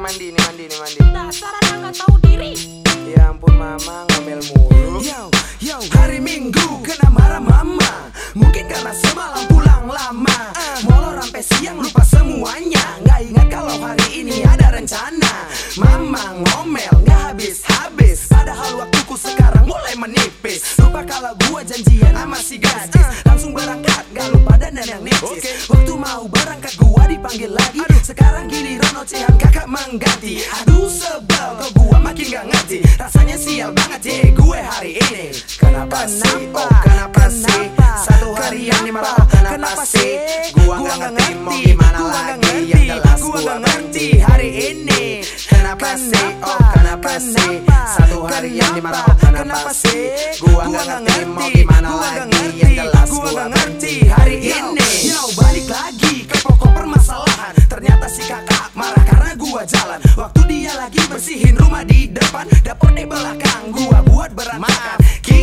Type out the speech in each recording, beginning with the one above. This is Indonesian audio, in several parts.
mandi. Dasar anak gak tahu diri. Ya ampun mama, ngomel mulu. Yo, hari Minggu kena marah mama. Mungkin karena semalam pulang lama. Molor sampai siang lupa semuanya. Nggak ingat kalau hari ini ada rencana. Mama ngomel nggak habis-habis. Padahal waktuku sekarang mulai menipis. Lupa kalau gua janjian sama si gadis. Langsung berangkat gak lupa dan yang nicis. Waktu mau berangkat gua dipanggil lagi. Sekarang giliran ocehan kakak mengganti. Aduh sebel kok gua makin gak ngerti. Rasanya sial banget ya gue hari ini. Kenapa sih? Oh kenapa sih? Satu hari yang dimarah kenapa sih? Gua gak ngerti mau gimana lagi. Yang jelas gua gak ngerti hari ini. Kenapa sih? Oh kenapa sih? Satu hari yang dimarah kenapa sih? Gua gak ngerti mau gimana lagi. Yang jelas gua gak ngerti hari ini. Yo balik lagi ke pokok permasalahan. Ternyata si kakak marah karena gua jalan. Waktu dia lagi bersihin rumah di depan, dapur di belakang gua buat berantakan.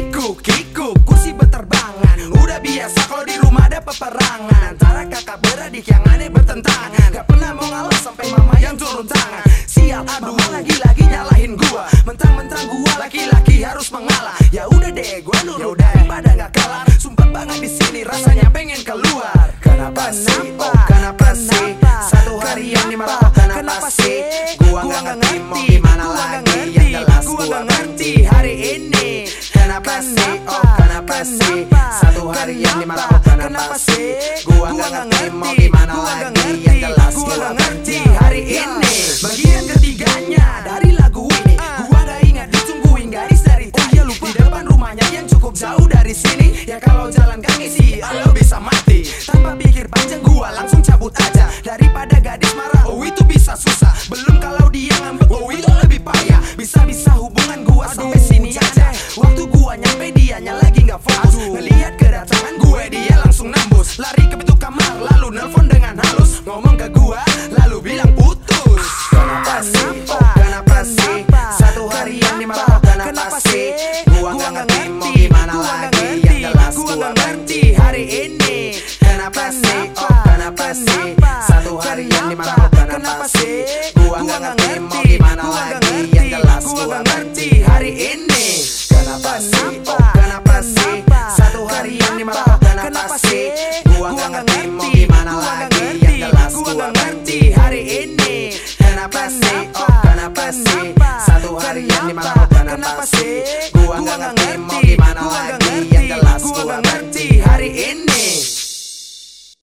Kikuk, kursi berterbangan. Udah biasa kalau di rumah ada peperangan antara kakak beradik yang aneh bertentangan. Gak pernah mau ngalah sampai mama yang turun tangan. Sial, mama lagi-lagi nyalahin gua. Mentang-mentang gua laki-laki harus mengalah. Ya udah deh, gua nurut daripada gak kalah. Sumpah banget di sini rasanya pengen keluar. Kenapa sih? Oh kenapa sih? Satu hari yang dimarah kenapa sih? Gua gak ngerti mau gimana lagi. Yang jelas gua gak ngerti hari ini. Kenapa sih? Oh kenapa sih? Satu hari yang dimarah kenapa sih? Gua gak ngerti mau gimana lagi. Yang jelas gua gak ngerti hari ini. Bagian ketiganya dari lagu ini. Gua gak ingat ditungguin gadis dari tadi. Di depan rumahnya yang cukup jauh dari sini. Ya kalau jalan kaki sih lo bisa mati. Tanpa pikir panjang gua langsung cabut aja. Daripada gadis marah, oh itu bisa susah. Belum kalau dia ngambek, oh itu lebih payah. Bisa-bisa hubungan gua sampai sini aja. Waktu gua nyampe dianya lagi gak fokus. Ngelihat kedatangan gue dia langsung nembus. Lari ke pintu kamar lalu nelpon dengan halus. Ngomong ke gua lalu bilang putus. Kenapa sih? Oh kenapa sih? Satu hari yang dimarah kenapa sih? Gua gak ngerti mau gimana lagi. Yang jelas gua gak ngerti hari ini. Kenapa sih? Oh kenapa sih? Satu hari yang dimarah kenapa sih? Gua gak ngerti mau gimana lagi. Yang jelas gua gak ngerti hari ini. Kenapa sih? Oh kenapa sih? Satu hari yang dimarah kenapa sih? Gua gak ngerti mau gimana lagi. Yang jelas gua gak ngerti hari ini. Kenapa sih? Oh kenapa sih? Satu hari yang dimarah kenapa sih? Gua gak ngerti mau gimana lagi.